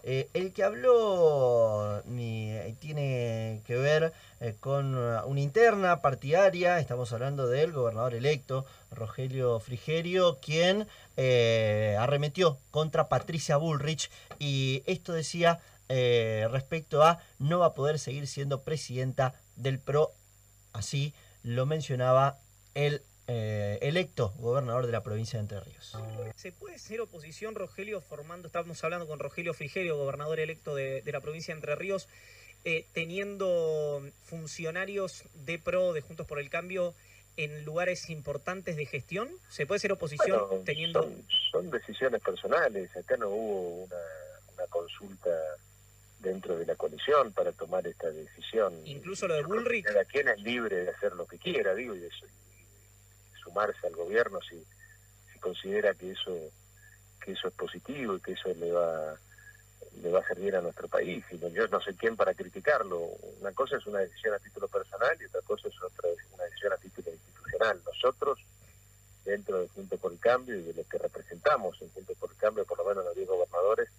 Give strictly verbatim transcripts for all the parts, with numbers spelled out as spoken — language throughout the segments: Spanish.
Eh, el que habló ni, eh, tiene que ver eh, con una interna partidaria. Estamos hablando del gobernador electo, Rogelio Frigerio, quien eh, arremetió contra Patricia Bullrich, y esto decía eh, respecto a no va a poder seguir siendo presidenta del PRO. Así lo mencionaba el eh, electo gobernador de la provincia de Entre Ríos. ¿Se puede ser oposición, Rogelio, formando, estábamos hablando con Rogelio Frigerio, gobernador electo de, de la provincia de Entre Ríos, eh, teniendo funcionarios de PRO, de Juntos por el Cambio, en lugares importantes de gestión? ¿Se puede ser oposición Bueno, teniendo...? son, son decisiones personales. Acá no hubo una, una consulta dentro de la coalición para tomar esta decisión. Incluso lo de Yo creo que Bullrich. cada quien es libre de hacer lo que quiera, digo, y de, y sumarse al gobierno si, si considera que eso que eso es positivo y que eso le va le va a servir a nuestro país. Y no, yo no soy quien para criticarlo. Una cosa es una decisión a título personal y otra cosa es otra una decisión a título institucional. Nosotros, dentro de Juntos por el Cambio y de lo que representamos en Juntos por el Cambio, por lo menos los diez gobernadores,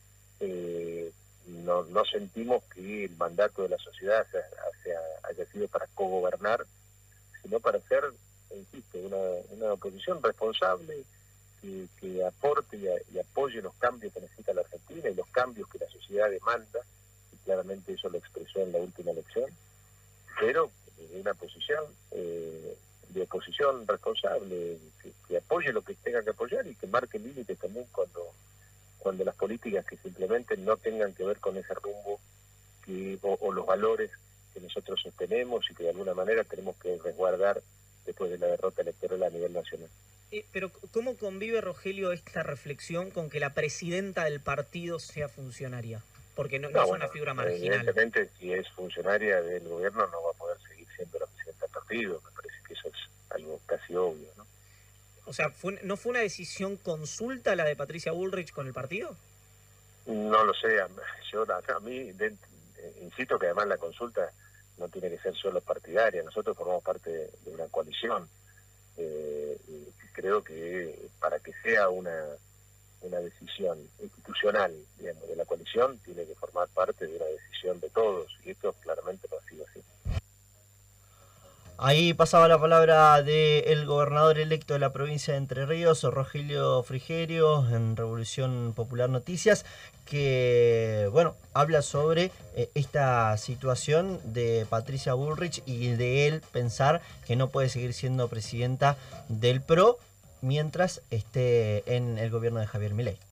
eh, no, no sentimos que el mandato de la sociedad sea, sea, haya sido para cogobernar, sino para ser, insisto, una, una oposición responsable que, que aporte y, a, y apoye los cambios que necesita la Argentina y los cambios que la sociedad demanda, y claramente eso lo expresó en la última elección, pero en una posición eh, de oposición responsable, que, que apoye lo que tenga que apoyar y que marque límites también cuando cuando las políticas que se implementen no tengan que ver con ese rumbo que, o, o los valores que nosotros sostenemos y que de alguna manera tenemos que resguardar después de la derrota electoral a nivel nacional. Eh, pero ¿cómo convive, Rogelio, esta reflexión con que la presidenta del partido sea funcionaria? Porque no, no, no es bueno, una figura marginal. Evidentemente, si es funcionaria del gobierno no va a poder seguir siendo la presidenta del partido. Me parece que eso es algo casi obvio, ¿no? O sea, ¿fue, ¿no fue una decisión consulta la de Patricia Bullrich con el partido? No lo sé. Yo, a, a mí, de, insisto que además la consulta no tiene que ser solo partidaria. Nosotros formamos parte de, de una coalición. Eh, y creo que para que sea una, una decisión institucional, digamos, de la coalición, tiene que formar parte de una decisión de todos. Y esto claramente no ha sido así. Ahí pasaba la palabra del gobernador electo de la provincia de Entre Ríos, Rogelio Frigerio, en Revolución Popular Noticias, que, bueno, habla sobre eh, esta situación de Patricia Bullrich y de él pensar que no puede seguir siendo presidenta del PRO mientras esté en el gobierno de Javier Milei.